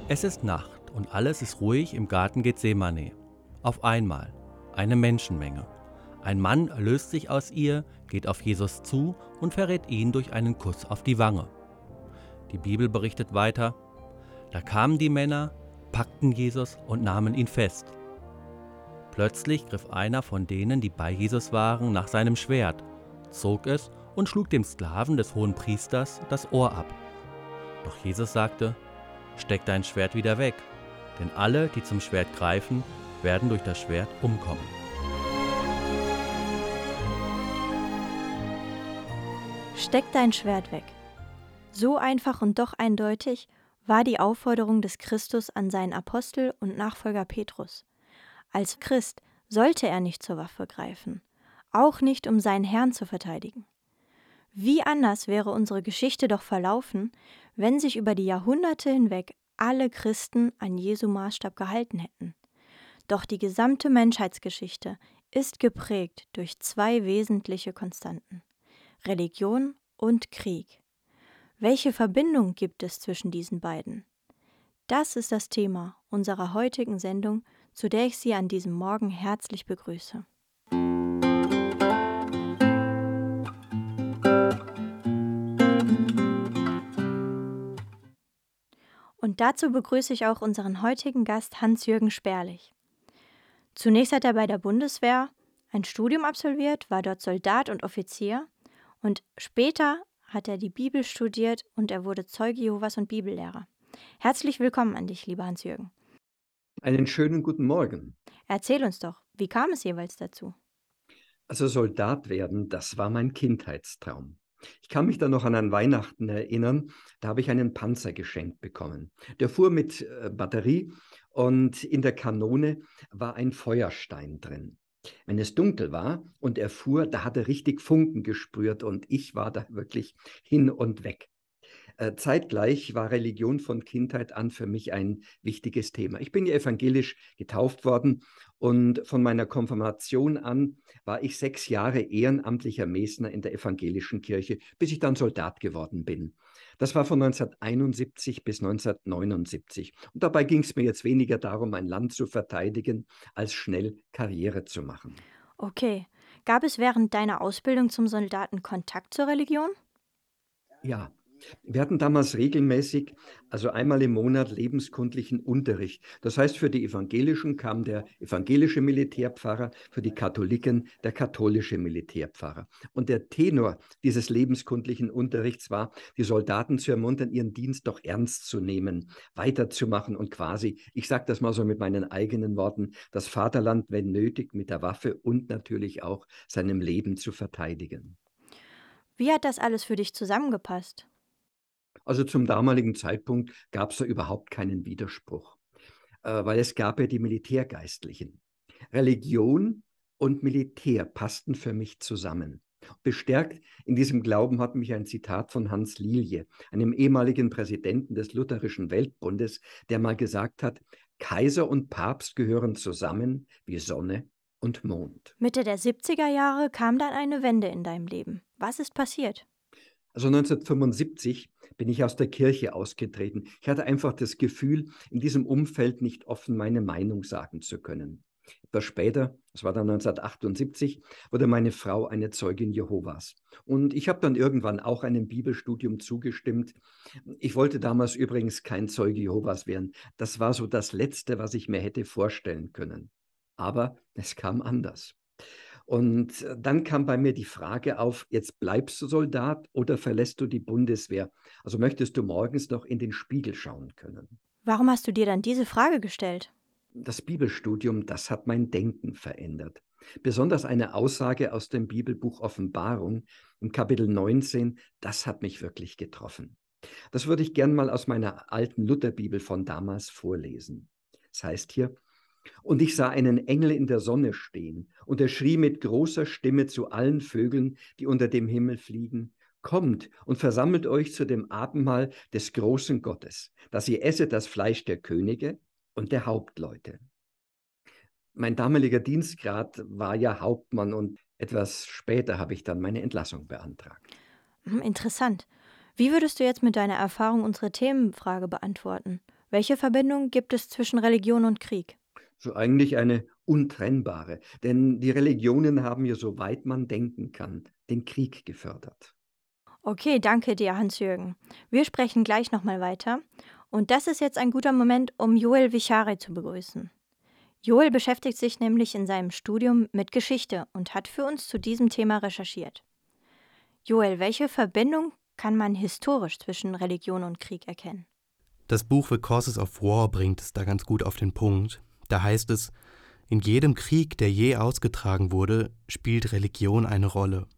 Es ist Nacht und alles ist ruhig im Garten Gethsemane. Auf einmal eine Menschenmenge. Ein Mann löst sich aus ihr, geht auf Jesus zu und verrät ihn durch einen Kuss auf die Wange. Die Bibel berichtet weiter: Da kamen die Männer, packten Jesus und nahmen ihn fest. Plötzlich griff einer von denen, die bei Jesus waren, nach seinem Schwert, zog es und schlug dem Sklaven des Hohenpriesters das Ohr ab. Doch Jesus sagte: Steck dein Schwert wieder weg, denn alle, die zum Schwert greifen, werden durch das Schwert umkommen. Steck dein Schwert weg. So einfach und doch eindeutig war die Aufforderung des Christus an seinen Apostel und Nachfolger Petrus. Als Christ sollte er nicht zur Waffe greifen, auch nicht, um seinen Herrn zu verteidigen. Wie anders wäre unsere Geschichte doch verlaufen, wenn sich über die Jahrhunderte hinweg alle Christen an Jesu Maßstab gehalten hätten. Doch die gesamte Menschheitsgeschichte ist geprägt durch zwei wesentliche Konstanten: Religion und Krieg. Welche Verbindung gibt es zwischen diesen beiden? Das ist das Thema unserer heutigen Sendung, zu der ich Sie an diesem Morgen herzlich begrüße. Und dazu begrüße ich auch unseren heutigen Gast Hans-Jürgen Sperlich. Zunächst hat er bei der Bundeswehr ein Studium absolviert, war dort Soldat und Offizier, und später hat er die Bibel studiert und er wurde Zeuge Jehovas und Bibellehrer. Herzlich willkommen an dich, lieber Hans-Jürgen. Einen schönen guten Morgen. Erzähl uns doch, wie kam es jeweils dazu? Also Soldat werden, das war mein Kindheitstraum. Ich kann mich da noch an ein Weihnachten erinnern, da habe ich einen Panzer geschenkt bekommen. Der fuhr mit Batterie und in der Kanone war ein Feuerstein drin. Wenn es dunkel war und er fuhr, da hat er richtig Funken gesprüht und ich war da wirklich hin und weg. Zeitgleich war Religion von Kindheit an für mich ein wichtiges Thema. Ich bin ja evangelisch getauft worden und von meiner Konfirmation an war ich 6 Jahre ehrenamtlicher Mesner in der evangelischen Kirche, bis ich dann Soldat geworden bin. Das war von 1971 bis 1979. Und dabei ging es mir jetzt weniger darum, ein Land zu verteidigen, als schnell Karriere zu machen. Okay. Gab es während deiner Ausbildung zum Soldaten Kontakt zur Religion? Ja, wir hatten damals regelmäßig, also einmal im Monat, lebenskundlichen Unterricht. Das heißt, für die Evangelischen kam der evangelische Militärpfarrer, für die Katholiken der katholische Militärpfarrer. Und der Tenor dieses lebenskundlichen Unterrichts war, die Soldaten zu ermuntern, ihren Dienst doch ernst zu nehmen, weiterzumachen und quasi, ich sage das mal so mit meinen eigenen Worten, das Vaterland, wenn nötig, mit der Waffe und natürlich auch seinem Leben zu verteidigen. Wie hat das alles für dich zusammengepasst? Also zum damaligen Zeitpunkt gab es da überhaupt keinen Widerspruch, weil es gab ja die Militärgeistlichen. Religion und Militär passten für mich zusammen. Bestärkt in diesem Glauben hat mich ein Zitat von Hans Lilje, einem ehemaligen Präsidenten des Lutherischen Weltbundes, der mal gesagt hat: Kaiser und Papst gehören zusammen wie Sonne und Mond. Mitte der 70er Jahre kam dann eine Wende in deinem Leben. Was ist passiert? Also 1975 bin ich aus der Kirche ausgetreten. Ich hatte einfach das Gefühl, in diesem Umfeld nicht offen meine Meinung sagen zu können. Etwas später, das war dann 1978, wurde meine Frau eine Zeugin Jehovas. Und ich habe dann irgendwann auch einem Bibelstudium zugestimmt. Ich wollte damals übrigens kein Zeuge Jehovas werden. Das war so das Letzte, was ich mir hätte vorstellen können. Aber es kam anders. Und dann kam bei mir die Frage auf: Jetzt bleibst du Soldat oder verlässt du die Bundeswehr? Also möchtest du morgens noch in den Spiegel schauen können? Warum hast du dir dann diese Frage gestellt? Das Bibelstudium, das hat mein Denken verändert. Besonders eine Aussage aus dem Bibelbuch Offenbarung im Kapitel 19, das hat mich wirklich getroffen. Das würde ich gern mal aus meiner alten Lutherbibel von damals vorlesen. Es heißt hier: Und ich sah einen Engel in der Sonne stehen, und er schrie mit großer Stimme zu allen Vögeln, die unter dem Himmel fliegen: Kommt und versammelt euch zu dem Abendmahl des großen Gottes, dass ihr esset das Fleisch der Könige und der Hauptleute. Mein damaliger Dienstgrad war ja Hauptmann und etwas später habe ich dann meine Entlassung beantragt. Interessant. Wie würdest du jetzt mit deiner Erfahrung unsere Themenfrage beantworten? Welche Verbindung gibt es zwischen Religion und Krieg? So eigentlich eine untrennbare, denn die Religionen haben ja, soweit man denken kann, den Krieg gefördert. Okay, danke dir, Hans-Jürgen. Wir sprechen gleich nochmal weiter. Und das ist jetzt ein guter Moment, um Joel Vichare zu begrüßen. Joel beschäftigt sich nämlich in seinem Studium mit Geschichte und hat für uns zu diesem Thema recherchiert. Joel, welche Verbindung kann man historisch zwischen Religion und Krieg erkennen? Das Buch The Causes of War bringt es da ganz gut auf den Punkt. Da heißt es, in jedem Krieg, der je ausgetragen wurde, spielt Religion eine Rolle.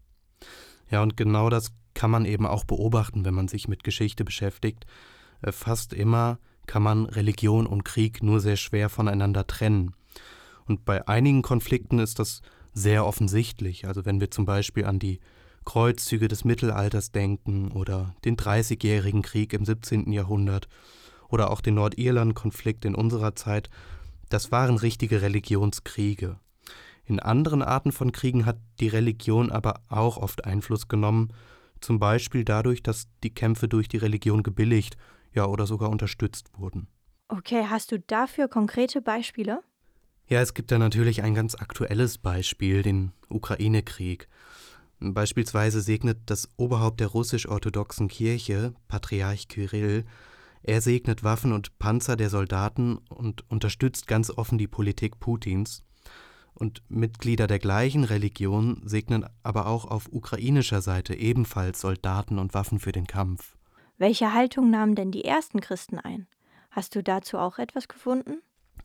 Ja, und genau das kann man eben auch beobachten, wenn man sich mit Geschichte beschäftigt. Fast immer kann man Religion und Krieg nur sehr schwer voneinander trennen. Und bei einigen Konflikten ist das sehr offensichtlich. Also wenn wir zum Beispiel an die Kreuzzüge des Mittelalters denken oder den Dreißigjährigen Krieg im 17. Jahrhundert oder auch den Nordirland-Konflikt in unserer Zeit, das waren richtige Religionskriege. In anderen Arten von Kriegen hat die Religion aber auch oft Einfluss genommen, zum Beispiel dadurch, dass die Kämpfe durch die Religion gebilligt, ja oder sogar unterstützt wurden. Okay, hast du dafür konkrete Beispiele? Ja, es gibt da natürlich ein ganz aktuelles Beispiel, den Ukraine-Krieg. Beispielsweise segnet das Oberhaupt der russisch-orthodoxen Kirche, Patriarch Kyrill, er segnet Waffen und Panzer der Soldaten und unterstützt ganz offen die Politik Putins. Und Mitglieder der gleichen Religion segnen aber auch auf ukrainischer Seite ebenfalls Soldaten und Waffen für den Kampf. Welche Haltung nahmen denn die ersten Christen ein? Hast du dazu auch etwas gefunden?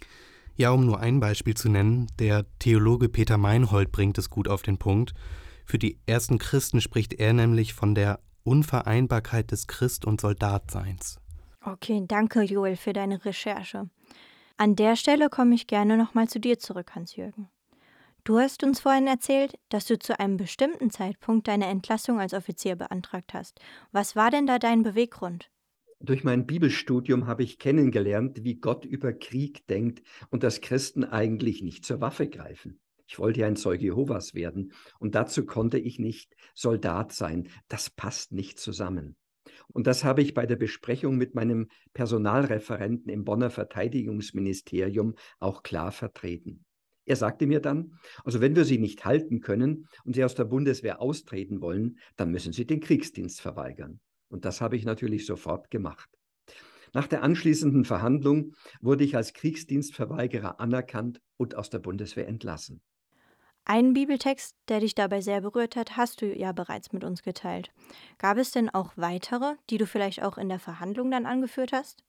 Ja, um nur ein Beispiel zu nennen, der Theologe Peter Meinhold bringt es gut auf den Punkt. Für die ersten Christen spricht er nämlich von der Unvereinbarkeit des Christ- und Soldatseins. Okay, danke Joel für deine Recherche. An der Stelle komme ich gerne nochmal zu dir zurück, Hans-Jürgen. Du hast uns vorhin erzählt, dass du zu einem bestimmten Zeitpunkt deine Entlassung als Offizier beantragt hast. Was war denn da dein Beweggrund? Durch mein Bibelstudium habe ich kennengelernt, wie Gott über Krieg denkt und dass Christen eigentlich nicht zur Waffe greifen. Ich wollte ja ein Zeuge Jehovas werden und dazu konnte ich nicht Soldat sein. Das passt nicht zusammen. Und das habe ich bei der Besprechung mit meinem Personalreferenten im Bonner Verteidigungsministerium auch klar vertreten. Er sagte mir dann, also wenn wir Sie nicht halten können und Sie aus der Bundeswehr austreten wollen, dann müssen Sie den Kriegsdienst verweigern. Und das habe ich natürlich sofort gemacht. Nach der anschließenden Verhandlung wurde ich als Kriegsdienstverweigerer anerkannt und aus der Bundeswehr entlassen. Einen Bibeltext, der dich dabei sehr berührt hat, hast du ja bereits mit uns geteilt. Gab es denn auch weitere, die du vielleicht auch in der Verhandlung dann angeführt hast?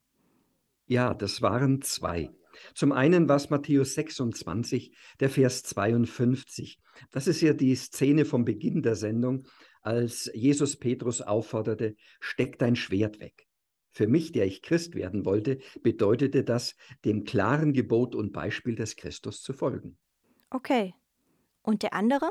Ja, das waren zwei. Zum einen war es Matthäus 26, der Vers 52. Das ist ja die Szene vom Beginn der Sendung, als Jesus Petrus aufforderte, steck dein Schwert weg. Für mich, der ich Christ werden wollte, bedeutete das, dem klaren Gebot und Beispiel des Christus zu folgen. Okay. Und der andere?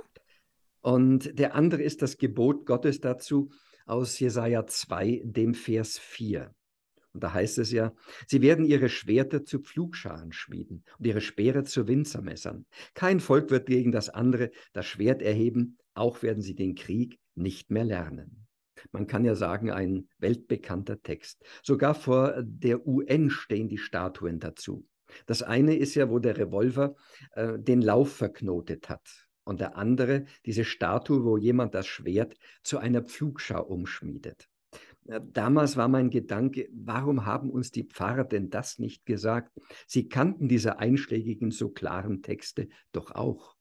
Und der andere ist das Gebot Gottes dazu aus Jesaja 2, dem Vers 4. Und da heißt es ja, sie werden ihre Schwerter zu Pflugscharen schmieden und ihre Speere zu Winzermessern. Kein Volk wird gegen das andere das Schwert erheben, auch werden sie den Krieg nicht mehr lernen. Man kann ja sagen, ein weltbekannter Text. Sogar vor der UN stehen die Statuen dazu. Das eine ist ja, wo der Revolver den Lauf verknotet hat. Und der andere, diese Statue, wo jemand das Schwert zu einer Pflugschar umschmiedet. Damals war mein Gedanke, warum haben uns die Pfarrer denn das nicht gesagt? Sie kannten diese einschlägigen, so klaren Texte doch auch.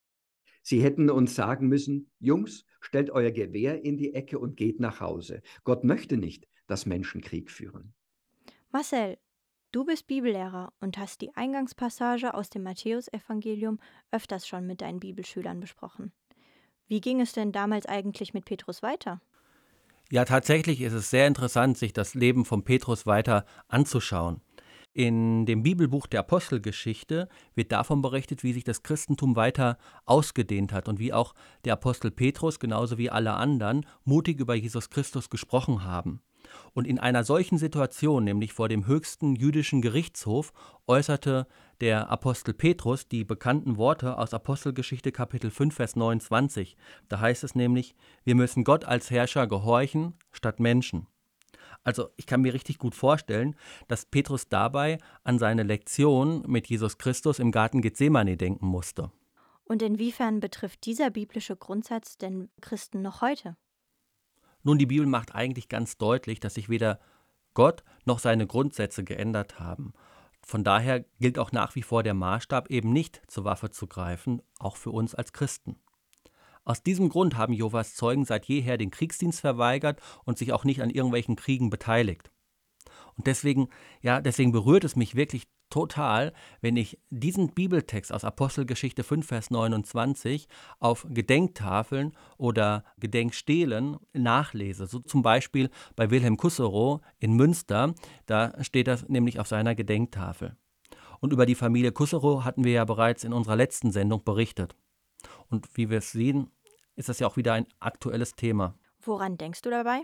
Sie hätten uns sagen müssen, Jungs, stellt euer Gewehr in die Ecke und geht nach Hause. Gott möchte nicht, dass Menschen Krieg führen. Marcel, du bist Bibellehrer und hast die Eingangspassage aus dem Matthäusevangelium öfters schon mit deinen Bibelschülern besprochen. Wie ging es denn damals eigentlich mit Petrus weiter? Ja, tatsächlich ist es sehr interessant, sich das Leben von Petrus weiter anzuschauen. In dem Bibelbuch der Apostelgeschichte wird davon berichtet, wie sich das Christentum weiter ausgedehnt hat und wie auch der Apostel Petrus genauso wie alle anderen mutig über Jesus Christus gesprochen haben. Und in einer solchen Situation, nämlich vor dem höchsten jüdischen Gerichtshof, äußerte der Apostel Petrus die bekannten Worte aus Apostelgeschichte Kapitel 5, Vers 29. Da heißt es nämlich, wir müssen Gott als Herrscher gehorchen statt Menschen. Also ich kann mir richtig gut vorstellen, dass Petrus dabei an seine Lektion mit Jesus Christus im Garten Gethsemane denken musste. Und inwiefern betrifft dieser biblische Grundsatz denn Christen noch heute? Nun, die Bibel macht eigentlich ganz deutlich, dass sich weder Gott noch seine Grundsätze geändert haben. Von daher gilt auch nach wie vor der Maßstab, eben nicht zur Waffe zu greifen, auch für uns als Christen. Aus diesem Grund haben Jehovas Zeugen seit jeher den Kriegsdienst verweigert und sich auch nicht an irgendwelchen Kriegen beteiligt. Und deswegen berührt es mich wirklich total, wenn ich diesen Bibeltext aus Apostelgeschichte 5, Vers 29 auf Gedenktafeln oder Gedenkstelen nachlese. So zum Beispiel bei Wilhelm Kusserow in Münster, da steht das nämlich auf seiner Gedenktafel. Und über die Familie Kusserow hatten wir ja bereits in unserer letzten Sendung berichtet. Und wie wir es sehen, ist das ja auch wieder ein aktuelles Thema. Woran denkst du dabei?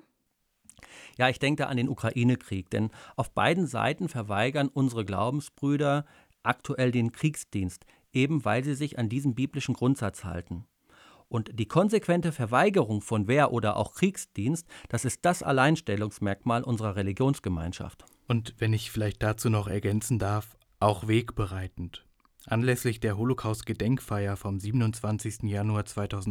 Ja, ich denke da an den Ukraine-Krieg, denn auf beiden Seiten verweigern unsere Glaubensbrüder aktuell den Kriegsdienst, eben weil sie sich an diesen biblischen Grundsatz halten. Und die konsequente Verweigerung von Wehr- oder auch Kriegsdienst, das ist das Alleinstellungsmerkmal unserer Religionsgemeinschaft. Und wenn ich vielleicht dazu noch ergänzen darf, auch wegbereitend. Anlässlich der Holocaust-Gedenkfeier vom 27. Januar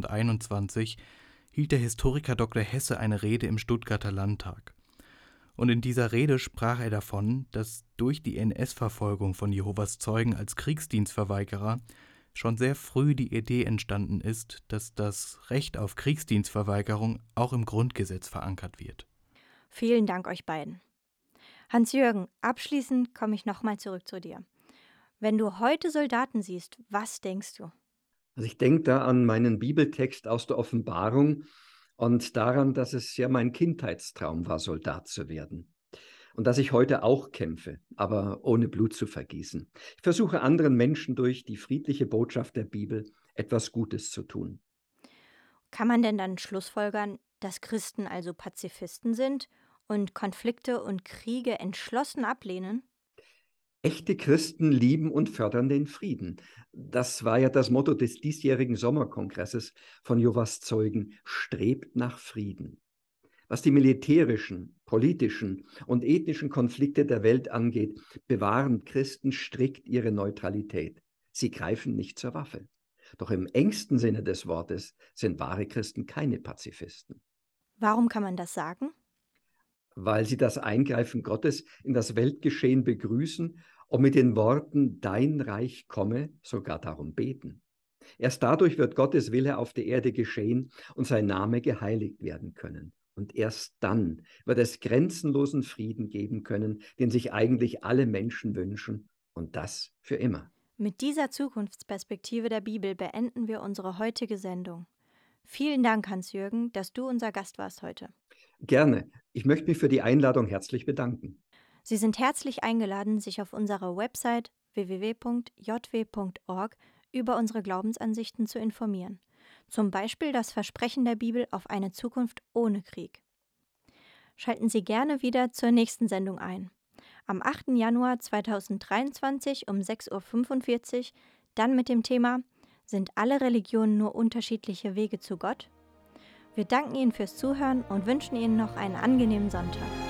2021 hielt der Historiker Dr. Hesse eine Rede im Stuttgarter Landtag. Und in dieser Rede sprach er davon, dass durch die NS-Verfolgung von Jehovas Zeugen als Kriegsdienstverweigerer schon sehr früh die Idee entstanden ist, dass das Recht auf Kriegsdienstverweigerung auch im Grundgesetz verankert wird. Vielen Dank euch beiden. Hans-Jürgen, abschließend komme ich nochmal zurück zu dir. Wenn du heute Soldaten siehst, was denkst du? Also ich denke da an meinen Bibeltext aus der Offenbarung und daran, dass es ja mein Kindheitstraum war, Soldat zu werden. Und dass ich heute auch kämpfe, aber ohne Blut zu vergießen. Ich versuche anderen Menschen durch die friedliche Botschaft der Bibel etwas Gutes zu tun. Kann man denn dann schlussfolgern, dass Christen also Pazifisten sind und Konflikte und Kriege entschlossen ablehnen? Echte Christen lieben und fördern den Frieden. Das war ja das Motto des diesjährigen Sommerkongresses von Jehovas Zeugen: Strebt nach Frieden. Was die militärischen, politischen und ethnischen Konflikte der Welt angeht, bewahren Christen strikt ihre Neutralität. Sie greifen nicht zur Waffe. Doch im engsten Sinne des Wortes sind wahre Christen keine Pazifisten. Warum kann man das sagen? Weil sie das Eingreifen Gottes in das Weltgeschehen begrüßen und mit den Worten „Dein Reich komme" sogar darum beten. Erst dadurch wird Gottes Wille auf der Erde geschehen und sein Name geheiligt werden können. Und erst dann wird es grenzenlosen Frieden geben können, den sich eigentlich alle Menschen wünschen, und das für immer. Mit dieser Zukunftsperspektive der Bibel beenden wir unsere heutige Sendung. Vielen Dank, Hans-Jürgen, dass du unser Gast warst heute. Gerne. Ich möchte mich für die Einladung herzlich bedanken. Sie sind herzlich eingeladen, sich auf unserer Website www.jw.org über unsere Glaubensansichten zu informieren. Zum Beispiel das Versprechen der Bibel auf eine Zukunft ohne Krieg. Schalten Sie gerne wieder zur nächsten Sendung ein. Am 8. Januar 2023 um 6:45 Uhr, dann mit dem Thema: Sind alle Religionen nur unterschiedliche Wege zu Gott? Wir danken Ihnen fürs Zuhören und wünschen Ihnen noch einen angenehmen Sonntag.